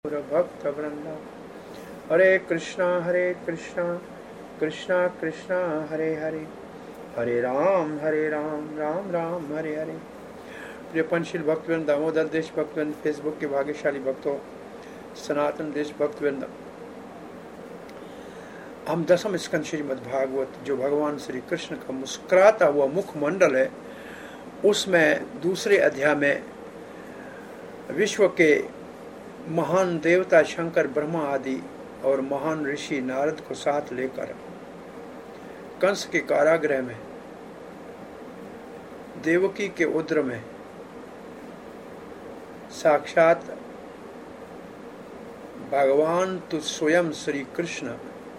भक्त वृंदा। हरे कृष्णा कृष्णा कृष्णा हरे हरे, हरे राम राम राम हरे हरे। प्रिय पंचशील भक्तवृंद, दामोदर देश भक्तवृंद, फेसबुक के भाग्यशाली भक्तों, सनातन देश भक्तवृंद, हम दसम स्कंद श्रीमद् भागवत, जो भगवान श्री कृष्ण का मुस्कुराता हुआ मुखमंडल है, उसमें दूसरे अध्याय में विश्व के महान देवता शंकर, ब्रह्मा आदि और महान ऋषि नारद को साथ लेकर कंस के कारागृह में, देवकी के उदर में साक्षात भगवान तो स्वयं श्री कृष्ण,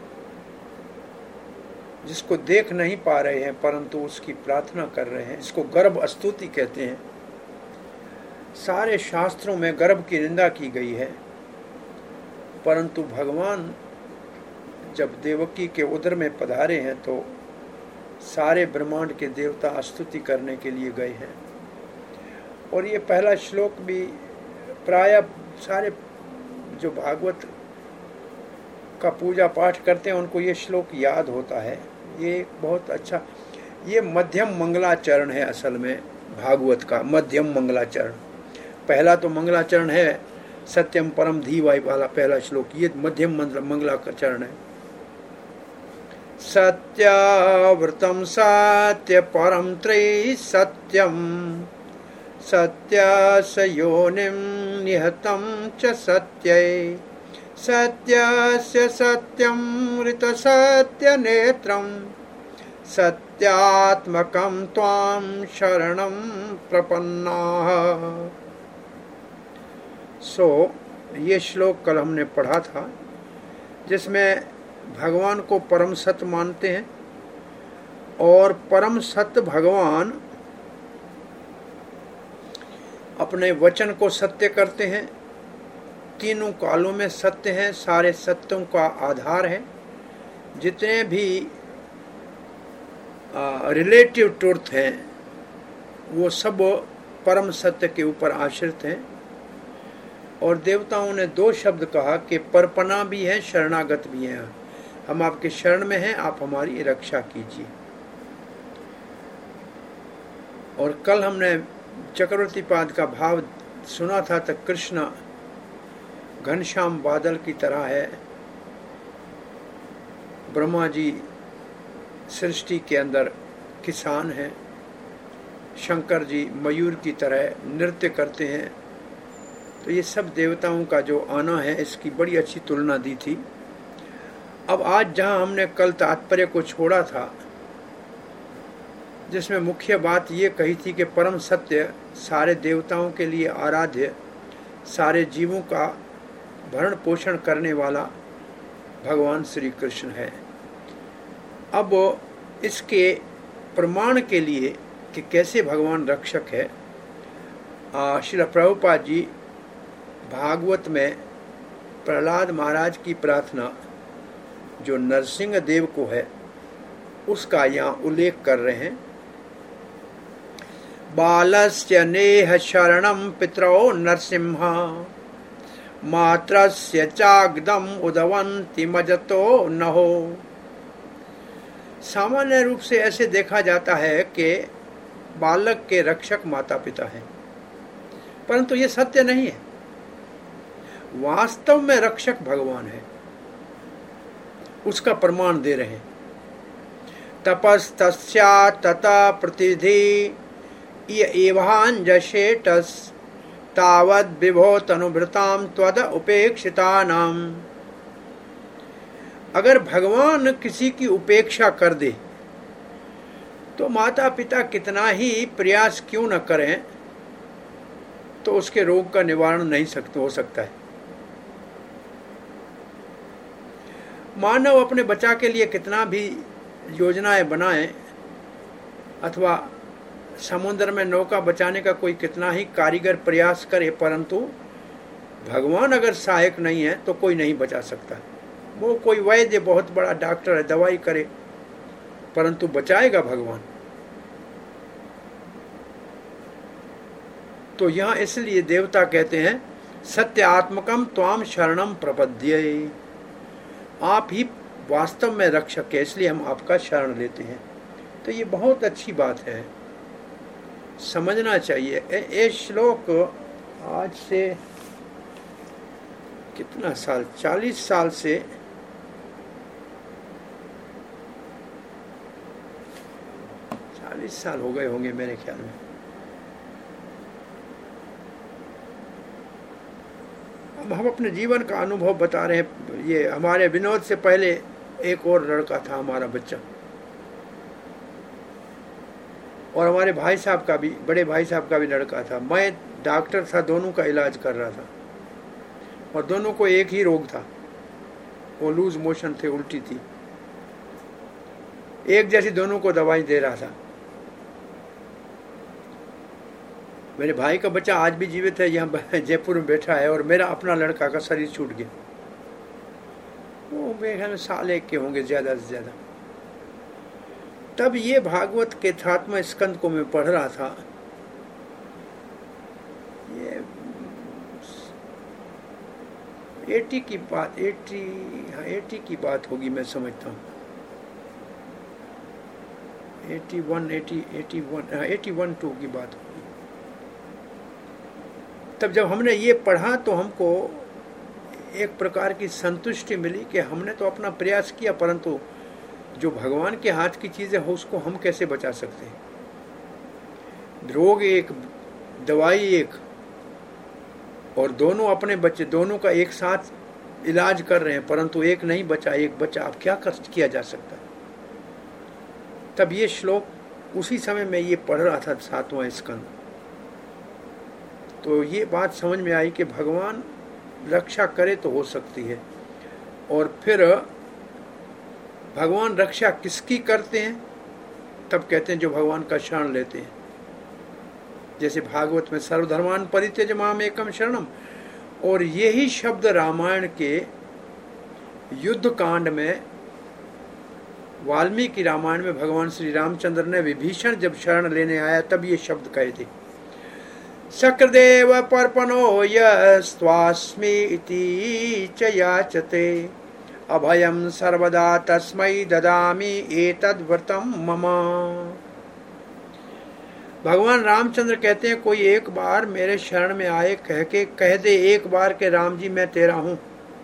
जिसको देख नहीं पा रहे हैं परंतु उसकी प्रार्थना कर रहे हैं, इसको गर्भ स्तुति कहते हैं। सारे शास्त्रों में गर्भ की निंदा की गई है, परंतु भगवान जब देवकी के उदर में पधारे हैं तो सारे ब्रह्मांड के देवता स्तुति करने के लिए गए हैं। और ये पहला श्लोक भी प्राय सारे जो भागवत का पूजा पाठ करते हैं उनको ये श्लोक याद होता है। ये बहुत अच्छा, ये मध्यम मंगलाचरण है असल में भागवत का, मध्यम मंगलाचरण। पहला तो मंगलाचरण है सत्यम परम धीवाई वाला पहला श्लोक, ये मध्यम मंगलाचरण है। सत्यावृतम सत्य परम त्रयी सत्यम, सत्यस्य योनिं निहतं च सत्यै, सत्यस्य सत्यं ऋत सत्य नेत्रं, सत्यात्मकं त्वां शरणं प्रपन्नाः। ये श्लोक कल हमने पढ़ा था, जिसमें भगवान को परम सत्य मानते हैं और परम सत्य भगवान अपने वचन को सत्य करते हैं, तीनों कालों में सत्य हैं, सारे सत्यों का आधार है। जितने भी रिलेटिव ट्रुथ हैं वो सब परम सत्य के ऊपर आश्रित हैं। और देवताओं ने दो शब्द कहा कि परपना भी है, शरणागत भी है। हम आपके शरण में हैं, आप हमारी रक्षा कीजिए। और कल हमने चक्रवर्ती पाद का भाव सुना था, तो कृष्ण घनश्याम बादल की तरह है, ब्रह्मा जी सृष्टि के अंदर किसान हैं, शंकर जी मयूर की तरह नृत्य करते हैं। तो ये सब देवताओं का जो आना है, इसकी बड़ी अच्छी तुलना दी थी। अब आज जहां हमने कल तात्पर्य को छोड़ा था, जिसमें मुख्य बात ये कही थी कि परम सत्य सारे देवताओं के लिए आराध्य, सारे जीवों का भरण पोषण करने वाला भगवान श्री कृष्ण है। अब इसके प्रमाण के लिए कि कैसे भगवान रक्षक है, श्रील प्रभुपाद जी भागवत में प्रहलाद महाराज की प्रार्थना जो नरसिंह देव को है उसका यहाँ उल्लेख कर रहे हैं। बालस्य नेह शरणं पितरो नरसिंहा, मात्रस्य चाग्दम उदवंति मजतो नहो। सामान्य रूप से ऐसे देखा जाता है कि बालक के रक्षक माता पिता हैं, परंतु ये सत्य नहीं है। वास्तव में रक्षक भगवान है, उसका प्रमाण दे रहे हैं। तपस्तस्या तथा प्रतिधि एवांजशेटस, तावद विभो तनुभृताम त्वद उपेक्षितानाम। अगर भगवान किसी की उपेक्षा कर दे तो माता पिता कितना ही प्रयास क्यों न करें, तो उसके रोग का निवारण नहीं हो सकता है। मानव अपने बचाव के लिए कितना भी योजनाएं बनाए अथवा समुद्र में नौका बचाने का कोई कितना ही कारीगर प्रयास करे, परंतु भगवान अगर सहायक नहीं है तो कोई नहीं बचा सकता। वो कोई वैद्य बहुत बड़ा डॉक्टर है, दवाई करे, परंतु बचाएगा भगवान। तो यहाँ इसलिए देवता कहते हैं सत्यात्मकम त्वाम शरणम प्रपद्ये। आप ही वास्तव में रक्षक है, इसलिए हम आपका शरण लेते हैं। तो ये बहुत अच्छी बात है, समझना चाहिए। ये श्लोक आज से कितना साल, 40 साल से 40 साल हो गए होंगे मेरे ख्याल में। अब हम अपने जीवन का अनुभव बता रहे हैं। ये हमारे विनोद से पहले एक और लड़का था हमारा बच्चा, और हमारे भाई साहब का भी, बड़े भाई साहब का भी लड़का था। मैं डॉक्टर था, दोनों का इलाज कर रहा था, और दोनों को एक ही रोग था, वो लूज मोशन थे, उल्टी थी। एक जैसी दोनों को दवाई दे रहा था। मेरे भाई का बच्चा आज भी जीवित है, यहाँ जयपुर में बैठा है, और मेरा अपना लड़का का शरीर छूट गया। वो मेरे ख्याल में साल एक के होंगे ज़्यादा से ज़्यादा। तब ये भागवत के 7वें स्कंद को मैं पढ़ रहा था। ये 80 की बात, 80 की बात होगी, मैं समझता हूँ 81 2 की बात होगी। तब जब हमने ये पढ़ा तो हमको एक प्रकार की संतुष्टि मिली कि हमने तो अपना प्रयास किया, परंतु जो भगवान के हाथ की चीज़ें हो उसको हम कैसे बचा सकते हैं। रोग एक, दवाई एक, और दोनों अपने बच्चे, दोनों का एक साथ इलाज कर रहे हैं, परंतु एक नहीं बचा, एक बचा। अब क्या किया जा सकता है। तब ये श्लोक उसी समय में ये पढ़ रहा था, 7वां स्कंद। तो ये बात समझ में आई कि भगवान रक्षा करे तो हो सकती है। और फिर भगवान रक्षा किसकी करते हैं, तब कहते हैं जो भगवान का शरण लेते हैं। जैसे भागवत में सर्वधर्मान परित्यज माम एकम शरणम, और यही शब्द रामायण के युद्ध कांड में, वाल्मीकि रामायण में भगवान श्री रामचंद्र ने विभीषण जब शरण लेने आया तब ये शब्द कहे थे, शक्रदेव पर्पणो यस्त्वास्मि इति च याचते अभयम सर्वदा तस्मै ददामि एतद् व्रतम मम। भगवान रामचंद्र कहते हैं कोई एक बार मेरे शरण में आए, कह दे एक बार के राम जी मैं तेरा हूं,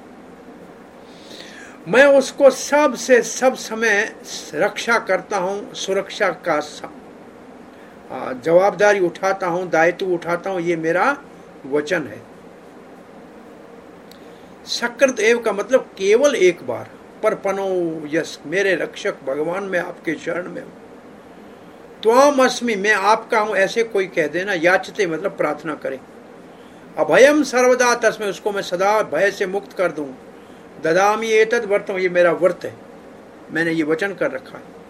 मैं उसको सब समय रक्षा करता हूं, सुरक्षा का जवाबदारी उठाता हूं, दायित्व उठाता हूं, ये मेरा वचन है। शक्रदेव का मतलब केवल एक बार, परपनो यस, मेरे रक्षक भगवान मैं आपके शरण में हूं। त्वाम अस्मि, मैं आपका हूं, ऐसे कोई कह देना। याचते मतलब प्रार्थना करे। अभयम सर्वदा तस्मै, उसको मैं सदा भय से मुक्त कर दूं। ददामि एतद् व्रतम, ये मेरा व्रत है, मैंने ये वचन कर रखा है।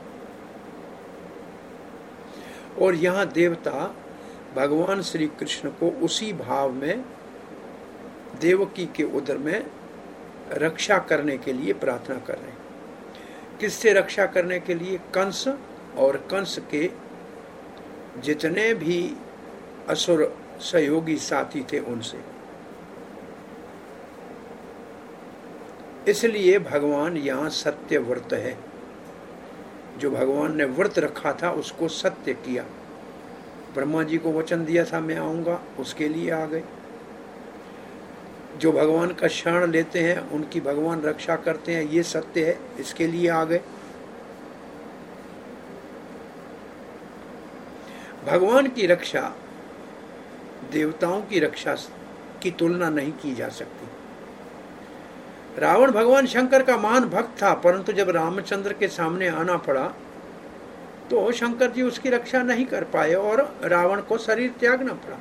और यहाँ देवता भगवान श्री कृष्ण को उसी भाव में देवकी के उदर में रक्षा करने के लिए प्रार्थना कर रहे हैं। किससे रक्षा करने के लिए? कंस और कंस के जितने भी असुर सहयोगी साथी थे उनसे। इसलिए भगवान यहाँ सत्य व्रत है। जो भगवान ने व्रत रखा था उसको सत्य किया। ब्रह्मा जी को वचन दिया था मैं आऊंगा, उसके लिए आ गए। जो भगवान का शरण लेते हैं उनकी भगवान रक्षा करते हैं, ये सत्य है, इसके लिए आ गए। भगवान की रक्षा देवताओं की रक्षा की तुलना नहीं की जा सकती। रावण भगवान शंकर का महान भक्त था, परंतु जब रामचंद्र के सामने आना पड़ा तो शंकर जी उसकी रक्षा नहीं कर पाए और रावण को शरीर त्यागना पड़ा।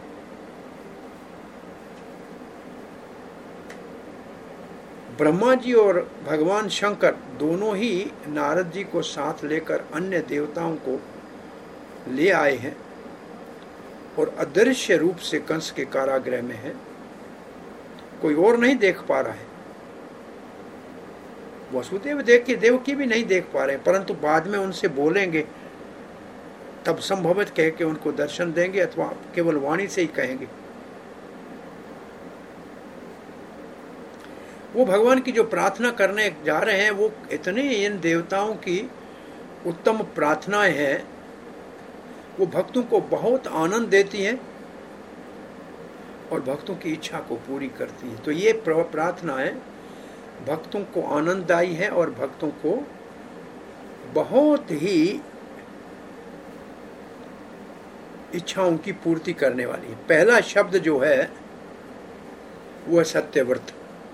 ब्रह्मा जी और भगवान शंकर दोनों ही नारद जी को साथ लेकर अन्य देवताओं को ले आए हैं और अदृश्य रूप से कंस के कारागृह में है, कोई और नहीं देख पा रहा है। वसुदेव देवकी भी नहीं देख पा रहे, परंतु बाद में उनसे बोलेंगे तब संभवत कह के उनको दर्शन देंगे, अथवा केवल वाणी से ही कहेंगे। वो भगवान की जो प्रार्थना करने जा रहे हैं वो इतने इन देवताओं की उत्तम प्रार्थनाएं हैं, वो भक्तों को बहुत आनंद देती हैं और भक्तों की इच्छा को पूरी करती है। तो ये प्रार्थनाएं भक्तों को आनंददायी है और भक्तों को बहुत ही इच्छाओं की पूर्ति करने वाली है। पहला शब्द जो है वो है सत्यव्रत।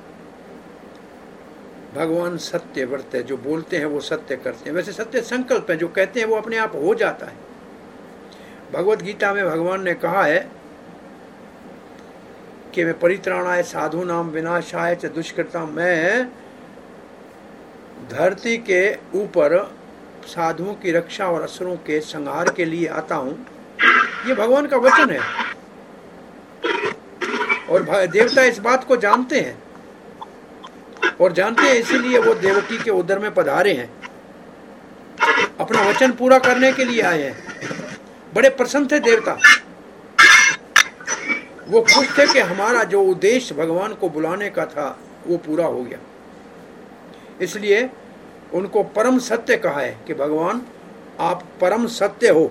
भगवान सत्यव्रत है, जो बोलते हैं वो सत्य करते हैं। वैसे सत्य संकल्प है, जो कहते हैं वो अपने आप हो जाता है। भगवत गीता में भगवान ने कहा है कि मैं परित्राणाय साधु नाम विनाशाय च दुष्कृता, मैं धरती के ऊपर साधुओं की रक्षा और असुरों के संहार के लिए आता हूं। ये भगवान का वचन है और देवता इस बात को जानते हैं और जानते हैं, इसीलिए वो देवकी के उदर में पधारे हैं, अपना वचन पूरा करने के लिए आए हैं। बड़े प्रसन्न थे देवता, वो खुश थे कि हमारा जो उद्देश्य भगवान को बुलाने का था वो पूरा हो गया। इसलिए उनको परम सत्य कहा है कि भगवान आप परम सत्य हो।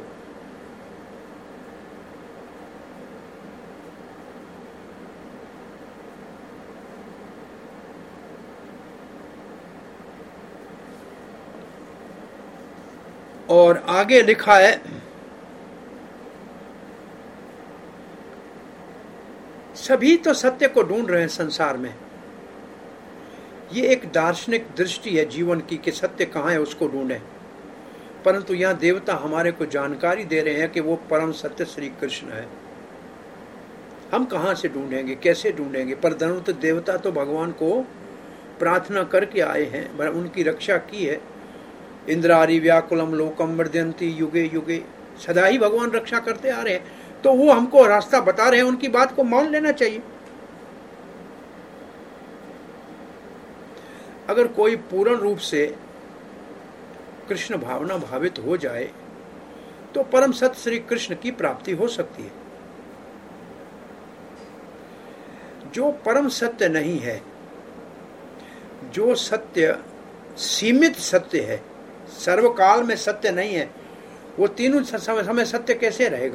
और आगे लिखा है, सभी तो सत्य को ढूंढ रहे हैं संसार में। ये एक दार्शनिक दृष्टि है जीवन की कि सत्य कहाँ है उसको ढूंढें, परंतु यहाँ देवता हमारे को जानकारी दे रहे हैं कि वो परम सत्य श्री कृष्ण है। हम कहाँ से ढूंढेंगे, कैसे ढूंढेंगे? पर धनुत देवता तो भगवान को प्रार्थना करके आए हैं, उनकी रक्षा की है। इंद्रारी व्याकुलम लोकम मृदयंती युगे युगे, सदा ही भगवान रक्षा करते आ रहे हैं, तो वो हमको रास्ता बता रहे हैं, उनकी बात को मान लेना चाहिए। अगर कोई पूर्ण रूप से कृष्ण भावना भावित हो जाए तो परम सत्य श्री कृष्ण की प्राप्ति हो सकती है। जो परम सत्य नहीं है, जो सत्य सीमित सत्य है, सर्वकाल में सत्य नहीं है, वो तीनों समय सत्य कैसे रहेगा?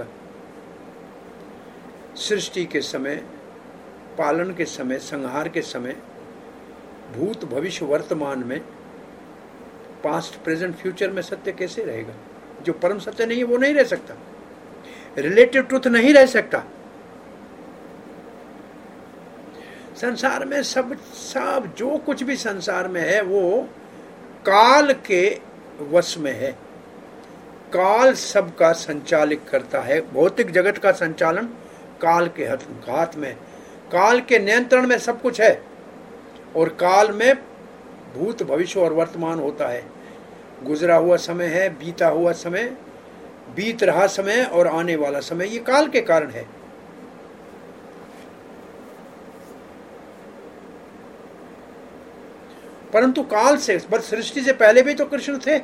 सृष्टि के समय, पालन के समय, संहार के समय, भूत भविष्य वर्तमान में, पास्ट प्रेजेंट फ्यूचर में सत्य कैसे रहेगा? जो परम सत्य नहीं है वो नहीं रह सकता, रिलेटिव ट्रुथ नहीं रह सकता। संसार में सब जो कुछ भी संसार में है वो काल के वश में है। काल सबका संचालित करता है। भौतिक जगत का संचालन काल के हाथ में, काल के नियंत्रण में सब कुछ है और काल में भूत भविष्य और वर्तमान होता है। गुजरा हुआ समय है, बीता हुआ समय, बीत रहा समय और आने वाला समय, ये काल के कारण है। परंतु काल से, बस सृष्टि से पहले भी तो कृष्ण थे।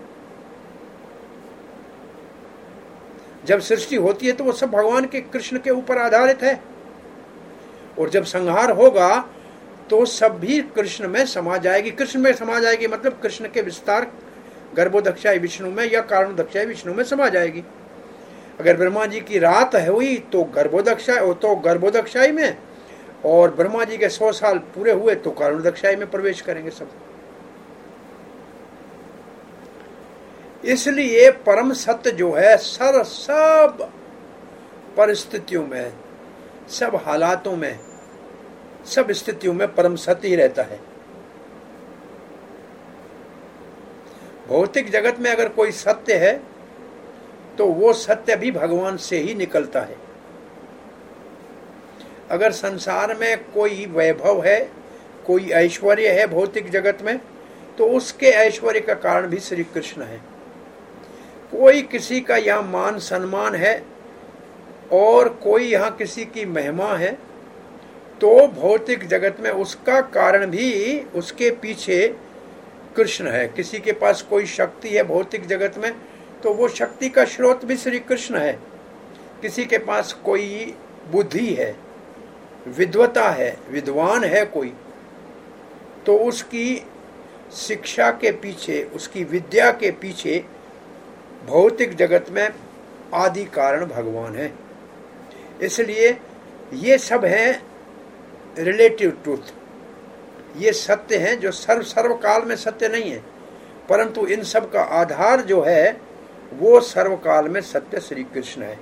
जब सृष्टि होती है तो वो सब भगवान के कृष्ण के ऊपर आधारित है, और जब संहार होगा तो सब भी कृष्ण में समा जाएगी। कृष्ण में समा जाएगी मतलब कृष्ण के विस्तार गर्भोदक्षाई विष्णु में या कारणोदक्षाई विष्णु में समा जाएगी। अगर ब्रह्मा जी की रात हुई तो गर्भोदक्षाई में, और ब्रह्मा जी के 100 साल पूरे हुए तो कारणोदक्षाई में प्रवेश करेंगे सब। इसलिए परम सत्य जो है सब परिस्थितियों में, सब हालातों में, सब स्थितियों में परम सत्य ही रहता है। भौतिक जगत में अगर कोई सत्य है तो वो सत्य भी भगवान से ही निकलता है। अगर संसार में कोई वैभव है, कोई ऐश्वर्य है भौतिक जगत में, तो उसके ऐश्वर्य का कारण भी श्री कृष्ण है। कोई किसी का यहाँ मान सम्मान है और कोई यहाँ किसी की महिमा है, तो भौतिक जगत में उसका कारण भी उसके पीछे कृष्ण है। किसी के पास कोई शक्ति है भौतिक जगत में, तो वो शक्ति का स्रोत भी श्री कृष्ण है। किसी के पास कोई बुद्धि है, विद्वता है, विद्वान है कोई, तो उसकी शिक्षा के पीछे, उसकी विद्या के पीछे भौतिक जगत में आदि कारण भगवान है। इसलिए ये सब है रिलेटिव ट्रूथ, ये सत्य हैं जो सर्वकाल में सत्य नहीं है, परंतु इन सब का आधार जो है वो सर्वकाल में सत्य श्री कृष्ण है।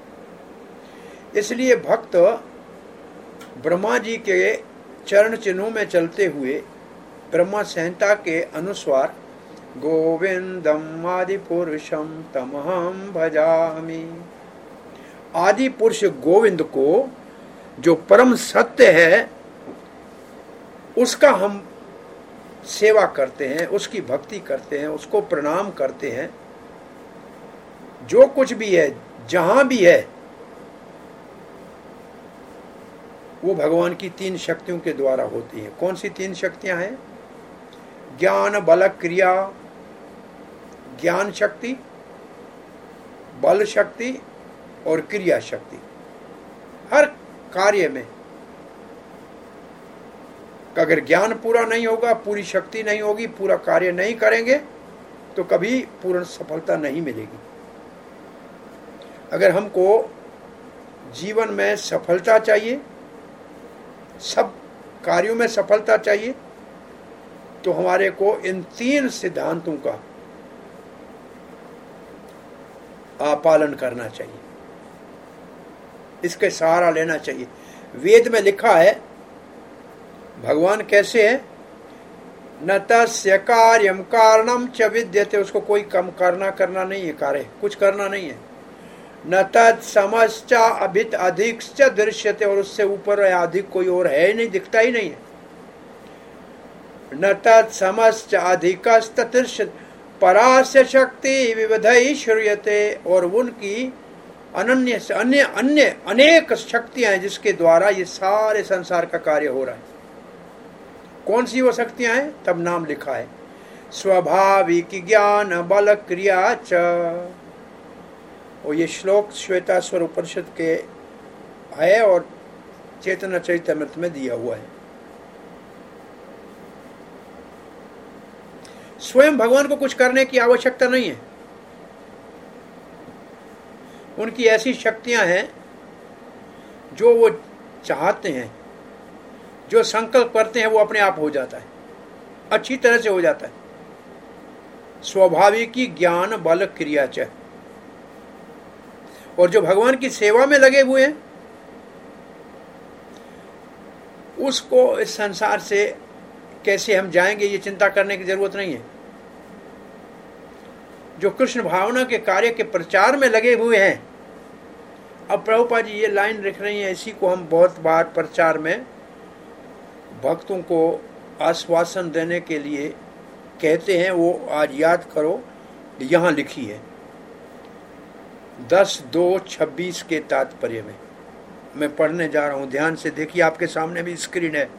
इसलिए भक्त ब्रह्मा जी के चरण चिन्हों में चलते हुए ब्रह्मा संहिता के अनुसार गोविंदम आदि पुरुषम तमहम भजामि, आदि पुरुष गोविंद को जो परम सत्य है उसका हम सेवा करते हैं, उसकी भक्ति करते हैं, उसको प्रणाम करते हैं। जो कुछ भी है, जहां भी है, वो भगवान की तीन शक्तियों के द्वारा होती है। कौन सी तीन शक्तियां हैं? ज्ञान बल क्रिया, ज्ञान शक्ति, बल शक्ति और क्रिया शक्ति। हर कार्य में अगर ज्ञान पूरा नहीं होगा, पूरी शक्ति नहीं होगी, पूरा कार्य नहीं करेंगे तो कभी पूर्ण सफलता नहीं मिलेगी। अगर हमको जीवन में सफलता चाहिए, सब कार्यों में सफलता चाहिए, तो हमारे को इन तीन सिद्धांतों का पालन करना चाहिए, इसके सहारा लेना चाहिए। वेद में लिखा है भगवान कैसे है, न तस्य कार्यम कारणम च विद्यते, उसको कोई कम करना नहीं है, कार्य कुछ करना नहीं है। न तत्समश्च अभित अधिक दृश्यते, और उससे ऊपर या अधिक कोई और है ही नहीं, दिखता ही नहीं है। न तत्समश्च अधिकस्तदृश्य परास्य शक्ति विविधै श्रूयते, और उनकी अन्य अनेक शक्तियां हैं जिसके द्वारा ये सारे संसार का कार्य हो रहा है। कौन सी वो शक्तियां हैं? तब नाम लिखा है, स्वाभाविक ज्ञान बल क्रिया च। और ये श्लोक श्वेताश्वर उपनिषद के है और चैतन्य चरितामृत में दिया हुआ है। स्वयं भगवान को कुछ करने की आवश्यकता नहीं है, उनकी ऐसी शक्तियां हैं जो वो चाहते हैं, जो संकल्प करते हैं वो अपने आप हो जाता है, अच्छी तरह से हो जाता है। स्वाभाविक ज्ञान बल क्रिया च। और जो भगवान की सेवा में लगे हुए हैं उसको इस संसार से कैसे हम जाएंगे ये चिंता करने की जरूरत नहीं है। जो कृष्ण भावना के कार्य के प्रचार में लगे हुए हैं, अब प्रभुपाद जी ये लाइन लिख रही हैं, इसी को हम बहुत बार प्रचार में भक्तों को आश्वासन देने के लिए कहते हैं, वो आज याद करो, यहाँ लिखी है 10/2/26 के तात्पर्य में। मैं पढ़ने जा रहा हूं, ध्यान से देखिए, आपके सामने भी स्क्रीन है।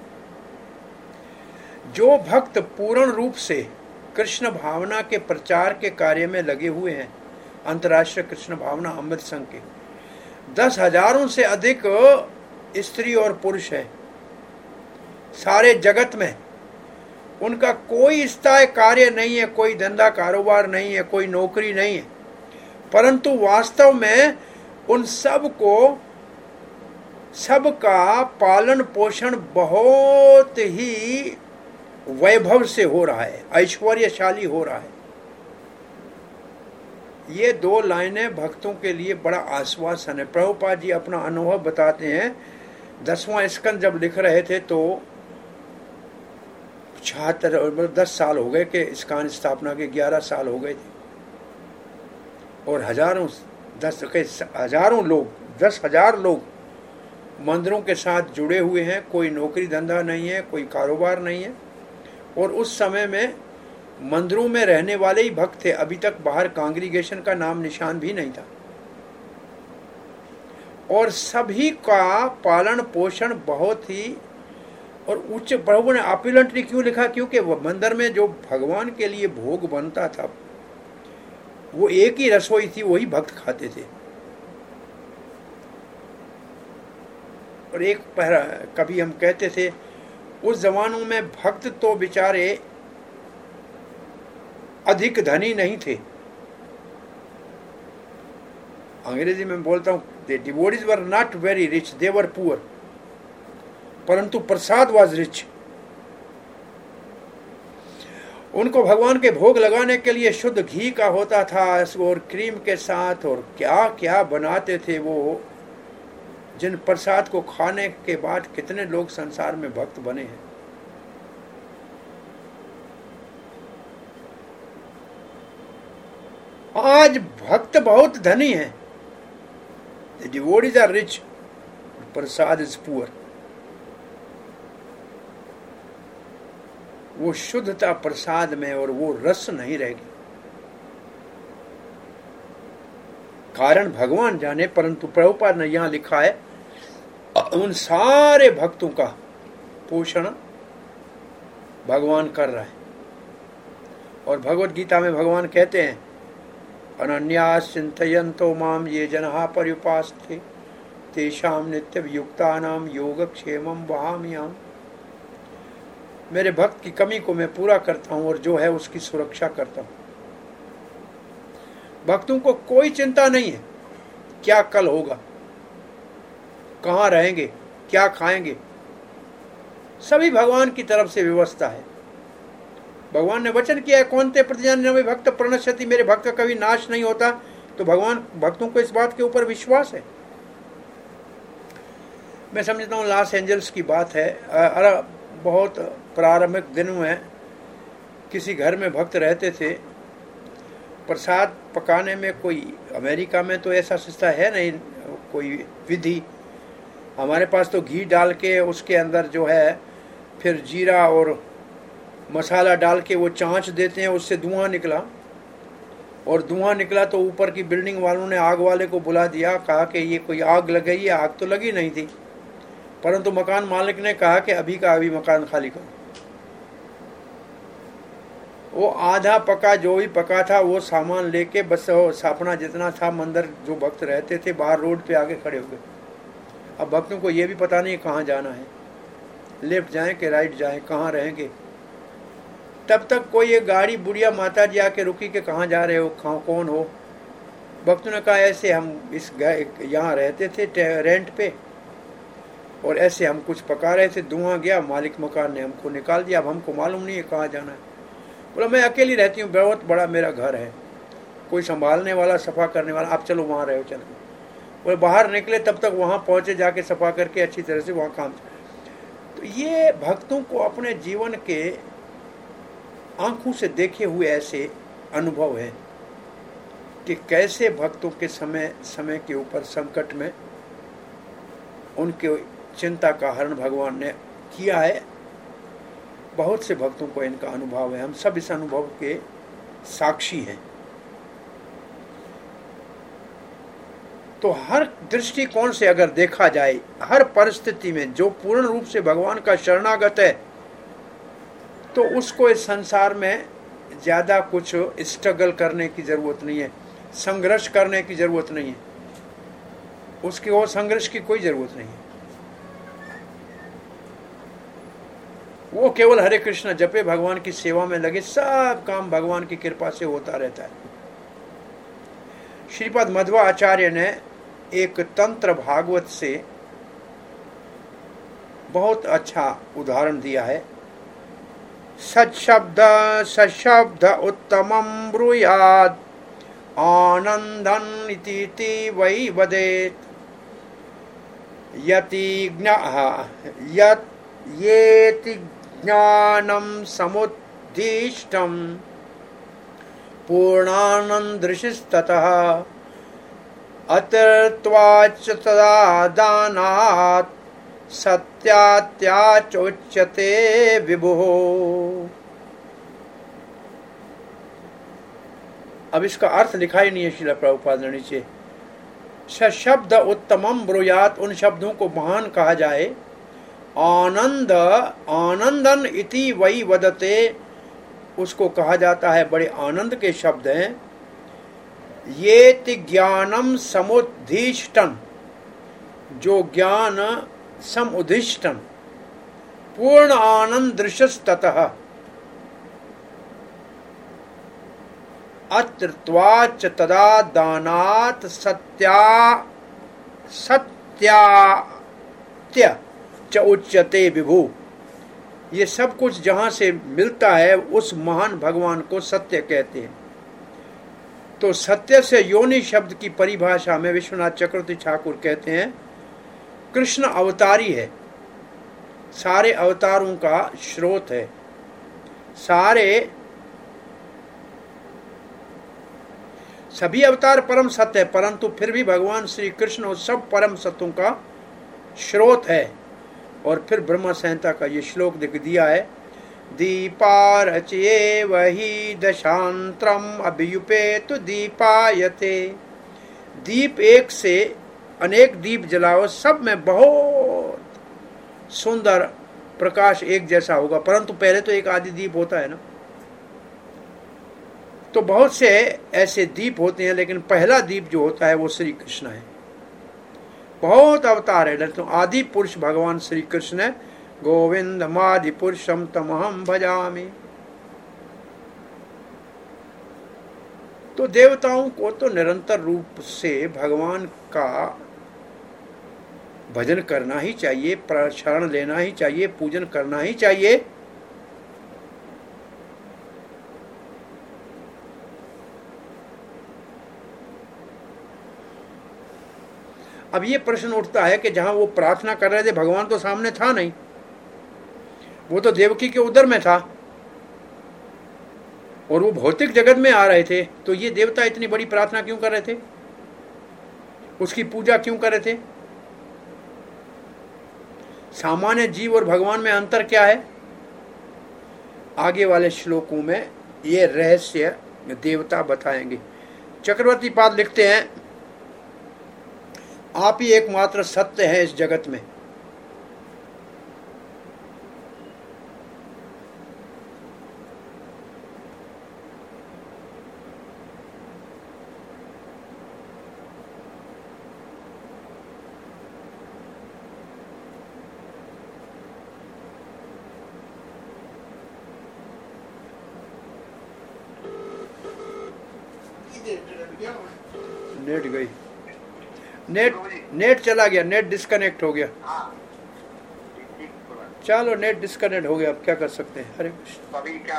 जो भक्त पूर्ण रूप से कृष्ण भावना के प्रचार के कार्य में लगे हुए हैं, अंतर्राष्ट्रीय कृष्ण भावना अमृत संघ के 10,000 से अधिक स्त्री और पुरुष हैं सारे जगत में। उनका कोई स्थायी कार्य नहीं है, कोई धंधा कारोबार नहीं है, कोई नौकरी नहीं है, परंतु वास्तव में उन सबका पालन पोषण बहुत ही वैभव से हो रहा है, ऐश्वर्यशाली हो रहा है। ये 2 लाइनें भक्तों के लिए बड़ा आश्वासन है। प्रभुपाद जी अपना अनुभव बताते हैं, 10वां स्कंद जब लिख रहे थे तो 10 साल हो गए कि इस्कान स्थापना के 11 साल हो गए थे, और 10,000 लोग मंदिरों के साथ जुड़े हुए हैं। कोई नौकरी धंधा नहीं है, कोई कारोबार नहीं है, और उस समय में मंदिरों में रहने वाले ही भक्त थे। अभी तक बाहर कांग्रीगेशन का नाम निशान भी नहीं था, और सभी का पालन पोषण बहुत ही और उच्च। प्रभु ने ऑपुलेंटली क्यों लिखा? क्योंकि वह मंदिर में जो भगवान के लिए भोग बनता था वो एक ही रसोई थी, वही भक्त खाते थे। और एक कभी हम कहते थे उस जमानों में भक्त तो बेचारे अधिक धनी नहीं थे। अंग्रेजी में बोलता हूं, the devotees were not very rich, they were poor, परंतु प्रसाद was rich। उनको भगवान के भोग लगाने के लिए शुद्ध घी का होता था और क्रीम के साथ, और क्या क्या बनाते थे वो, जिन प्रसाद को खाने के बाद कितने लोग संसार में भक्त बने हैं। आज भक्त बहुत धनी हैं, the devotees are rich, Prasad is poor। वो शुद्धता प्रसाद में और वो रस नहीं रहेगी। कारण भगवान जाने, परंतु प्रभुपाद ने यहां लिखा है उन सारे भक्तों का पोषण भगवान कर रहा है। और भगवत गीता में भगवान कहते हैं, अनन्यास चिंतयन्तो माम ये जनाः पर्युपासते तेषां नित्ययुक्तानां योगक्षेमं वहाम्यहम्। मेरे भक्त की कमी को मैं पूरा करता हूं और जो है उसकी सुरक्षा करता हूं। भक्तों को कोई चिंता नहीं है क्या कल होगा, कहां रहेंगे, क्या खाएंगे, सभी भगवान की तरफ से व्यवस्था है। भगवान ने वचन किया है, कौन्ते प्रतिजाने भक्त प्रणश्यति, मेरे भक्त का कभी नाश नहीं होता। तो भगवान भक्तों को इस बात के ऊपर विश्वास है। मैं समझता हूँ लॉस एंजल्स की बात है, बहुत प्रारंभिक दिनों में किसी घर में भक्त रहते थे। प्रसाद पकाने में कोई, अमेरिका में तो ऐसा सिस्टम है नहीं कोई विधि। हमारे पास तो घी डाल के उसके अंदर जो है फिर जीरा और मसाला डाल के वो चांच देते हैं, उससे धुआं निकला। और धुआं निकला तो ऊपर की बिल्डिंग वालों ने आग वाले को बुला दिया, कहा कि ये कोई आग लग गई है। आग तो लगी नहीं थी, परंतु मकान मालिक ने कहा कि अभी का अभी मकान खाली करो। वो आधा पका जो भी पका था वो सामान लेके बस सापना जितना था मंदिर जो भक्त रहते थे बाहर रोड पे आके खड़े हो गए। अब भक्तों को ये भी पता नहीं कहाँ जाना है, लेफ्ट जाएं कि राइट जाएं, कहाँ रहेंगे। तब तक कोई एक गाड़ी बुढ़िया माता जी आके रुकी कि कहाँ जा रहे हो, कौन हो। भक्तों ने कहा ऐसे हम इस यहाँ रहते थे रेंट पे और ऐसे हम कुछ पका रहे थे, धुआं गया, मालिक मकान ने हमको निकाल दिया, अब हमको मालूम नहीं है कहाँ जाना है। बोला मैं अकेली रहती हूँ, बहुत बड़ा मेरा घर है, कोई संभालने वाला सफा करने वाला, आप चलो वहाँ रहो। चलो बोले बाहर निकले, तब तक वहाँ पहुँचे, जाके सफा करके अच्छी तरह से वहाँ काम। तो ये भक्तों को अपने जीवन के आंखों से देखे हुए ऐसे अनुभव है कि कैसे भक्तों के समय के ऊपर संकट में उनके चिंता का हरण भगवान ने किया है। बहुत से भक्तों को इनका अनुभव है, हम सब इस अनुभव के साक्षी हैं। तो हर दृष्टिकोण से अगर देखा जाए, हर परिस्थिति में जो पूर्ण रूप से भगवान का शरणागत है तो उसको इस संसार में ज्यादा कुछ स्ट्रगल करने की जरूरत नहीं है, संघर्ष करने की जरूरत नहीं है, उसकी वो संघर्ष की कोई जरूरत नहीं है। वो केवल हरे कृष्ण जपे, भगवान की सेवा में लगे, सब काम भगवान की कृपा से होता रहता है। श्रीपद मध्व आचार्य ने एक तंत्र भागवत से बहुत अच्छा उदाहरण दिया है। सशब्द उत्तमं ब्रूयात् आनंदन इति वै वदेत् येति ज्ञानं समुद्दिष्टं पूर्णानन्दृशिस्ततः अतर्त्वाच्च तदा दानात् सत्यात्याचोच्यते विभुः। अब इसका अर्थ लिखा ही नहीं है श्रील प्रभुपाद ने नीचे। शब्द उत्तमम ब्रूयात, उन शब्दों को महान कहा जाए। आनंद आनंदन इति वही वदते, उसको कहा जाता है बड़े आनंद के शब्द हैं। ये ज्ञानम समुद्दिष्टम, जो ज्ञान समुद्दिष्टम पूर्ण आनंद दृश्यस्ततः अत्रत्वाच तदा दानात् सत्यात्य च उच्यते विभु। ये सब कुछ जहां से मिलता है उस महान भगवान को सत्य कहते हैं। तो सत्य से योनि शब्द की परिभाषा में विश्वनाथ चक्रवर्ती ठाकुर कहते हैं कृष्ण अवतारी है, सारे अवतारों का स्रोत है, सभी अवतार परम सत्य है, परंतु फिर भी भगवान श्री कृष्ण उस सब परम सत्यों का स्रोत है। और फिर ब्रह्मा संहिता का ये श्लोक दिख दिया है, दीपारचये वही दशांतरम अभियुपेतु दीपायते। दीप एक से अनेक दीप जलाओ, सब में बहुत सुंदर प्रकाश एक जैसा होगा, परंतु पहले तो एक आदि दीप होता है ना। तो बहुत से ऐसे दीप होते हैं, लेकिन पहला दीप जो होता है वो श्री कृष्ण है। बहुत अवतार है, तो आदि पुरुष भगवान श्री कृष्ण है। गोविंदमादि पुरुषम तमहम भजामि। तो देवताओं को तो निरंतर रूप से भगवान का भजन करना ही चाहिए, शरण लेना ही चाहिए, पूजन करना ही चाहिए। अब ये प्रश्न उठता है कि जहां वो प्रार्थना कर रहे थे भगवान तो सामने था नहीं, वो तो देवकी के उदर में था और वो भौतिक जगत में आ रहे थे, तो ये देवता इतनी बड़ी प्रार्थना क्यों कर रहे थे, उसकी पूजा क्यों कर रहे थे? सामान्य जीव और भगवान में अंतर क्या है? आगे वाले श्लोकों में ये रहस्य देवता बताएंगे। चक्रवर्ती पाद लिखते हैं, आप ही एकमात्र सत्य है इस जगत में। नेट गई, नेट चला गया, नेट डिस्कनेक्ट हो गया। चलो नेट डिस्कनेक्ट हो गया, अब क्या कर सकते हैं। हरे कृष्ण। अभी क्या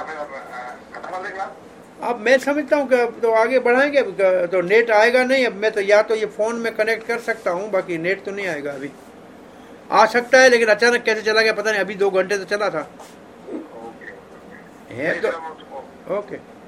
अब मैं समझता हूँ कि तो आगे बढ़ाएंगे, तो नेट आएगा नहीं। अब मैं तो या तो ये फोन में कनेक्ट कर सकता हूँ, बाकी नेट तो नहीं आएगा। अभी आ सकता है, लेकिन अचानक कैसे चला गया पता नहीं। अभी 2 घंटे तो चला था। है तो ओके।